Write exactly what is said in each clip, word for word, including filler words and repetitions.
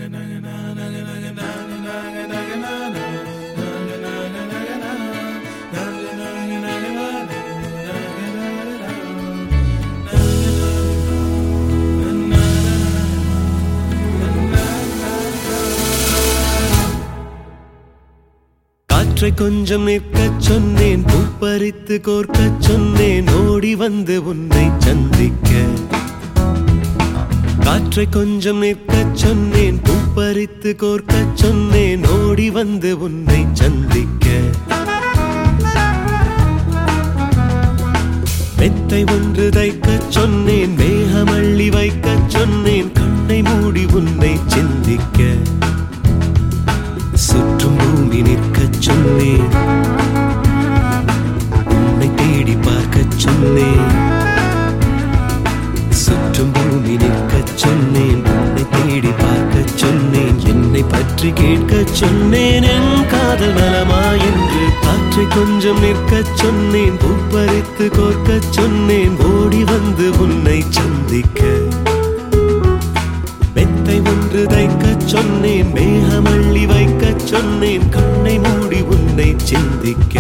காற்றை கொஞ்சம் நிற்கச் சொன்னேன், பூப்பறித்து கோர்க்கச் சொன்னேன், ஓடி வந்து உன்னை சந்திக்க. காற்றை கொஞ்சம் நிற்கச் சொன்னேன், பூப்பறித்து கோர்க்கச் சொன்னேன், ஓடி வந்து உன்னை சந்திக்க. மெத்தை ஒன்று தைக்கச் சொன்னேன், மேகமள்ளி வைக்கச் சொன்னேன், கண்ணை மூடி உன்னை சிந்திக்க. சுற்றும் பூமி நிற்கச் சொன்னேன், உன்னை தேடி பார்க்கச் சொன்னேன். சுற்றும் பூமி நிற்கச் சொன்னேன், உன்னை தேடி பார்க்கச் சொன்னேன், என்னை பற்றி கேட்கச் சொன்னேன், என் காதல் நலமா என்று. காற்றை கொஞ்சம் நிற்கச் சொன்னேன், பூப்பறித்து கோர்க்கச் சொன்னேன், ஓடி வந்து உன்னை சந்திக்க. மெத்தை ஒன்று தைக்கச் சொன்னேன், மேகமள்ளி வைக்கச் சொன்னேன், கண்ணை மூடி உன்னை சிந்திக்க.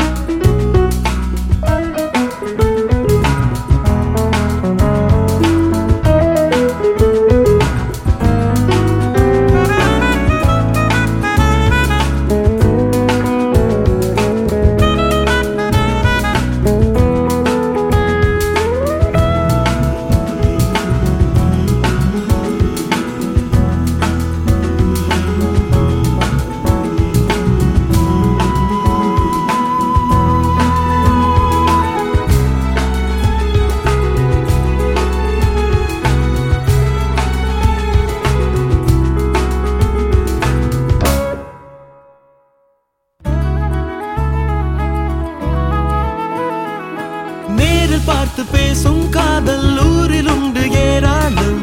பார்த்து பேசும் காதல் ஊரில் உண்டு ஏராளம்.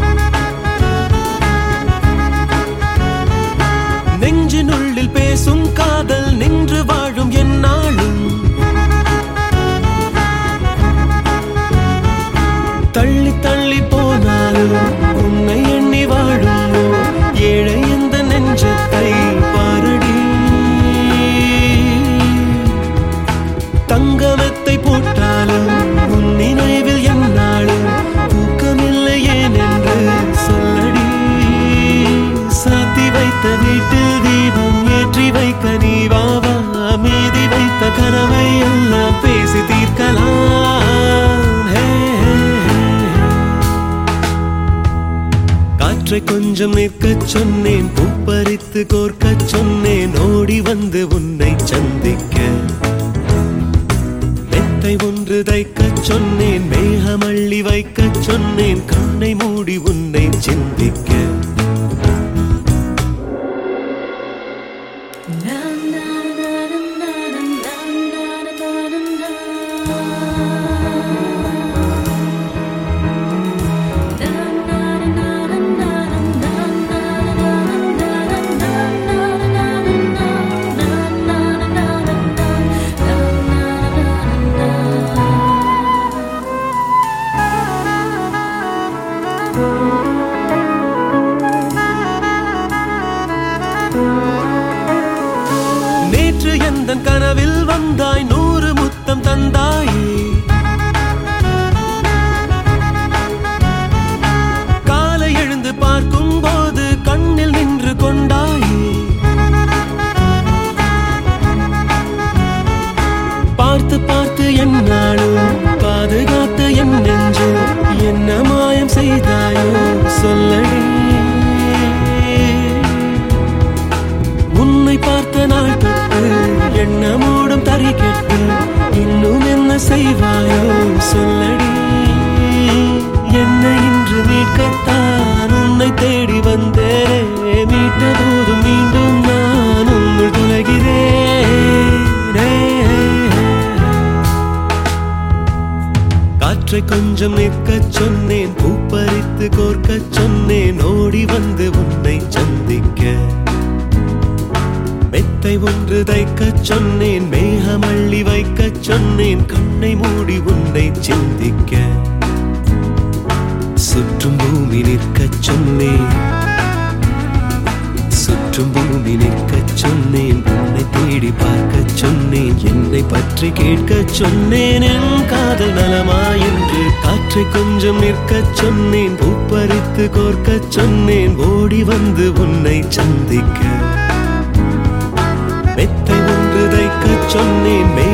நெஞ்சினுள்ளில் பேசும் காதல் நின்று வாழும் எந்நாளும். தள்ளி தள்ளி போனாலும் உன்னை எண்ணி வாழும் ஏழை எந்த நெஞ்சத்தை பாரடி. தங்கமெத்தை போட்டாலும் உன் நினைவில் எந்நாளும் தூக்கமில்லை ஏன் என்று சொல்லடி. சாத்தி வைத்த வீட்டில் தீபம் ஏற்றி வைக்க நீ வாவா, மீதி வைத்த கனவை எல்லாம் பேசி தீர்க்கலாம். காற்றை கொஞ்சம் நிற்கச் சொன்னேன், பூப்பறித்து கோர்க்கச் சொன்னேன், ஓடி வந்து உன்னை சந்திக்க. மெத்தை ஒன்று தைக்கச் சொன்னேன், மேகமள்ளி வைக்கச் சொன்னேன், கண்ணை மூடி உன்னை சிந்திக்க. நேற்று எந்தன் கனவில் வந்தாய், நூறு முத்தம் தந்தாயே. காலை எழுந்து பார்க்கும் போது கண்ணில் நின்று கொண்டாயே. பார்த்து பார்த்து என்னாலும் பாதுகாத்து என் நெஞ்சு என்ன மாயம் செய்தாயோ சொல்லடி. உன்னை பார்த்த நாள் தொட்டு எண்ணமோடும் தறி கெட்டு இன்னும் என்ன செய்வாயோ சொல்லடி. என்னை இன்று மீட்கத்தான் உன்னை தேடி வந்தேனே, மீட்ட போதும் மீண்டும் நான் உன்னுள் துளைகிறேன். காற்றை கொஞ்சம் நிற்கச் சொன்னேன், பூப்பறித்து கோர்க்கச் சொன்னேன், ஓடி வந்து உன்னை சந்திக்க. மெத்தை ஒன்று தைக்கச் சொன்னேன், மேகமள்ளி வைக்கச் சொன்னேன், கண்ணை மூடி உன்னை சிந்திக்க. சுற்றும் பூமி நிற்கச் சொன்னேன், சுற்றும் பூமி நிற்கச் சொன்னேன், உன்னை தேடி பார்க்கச் சொன்னேன், என்னை பற்றி கேட்கச் சொன்னேன், என் காதல் நலமா என்று. காற்றை கொஞ்சம் நிற்கச் சொன்னேன், பூப்பறித்து கோர்க்கச் சொன்னேன், ஓடி வந்து உன்னை சந்திக்க. மெத்தை ஒன்று தைக்கச் சொன்னேன்,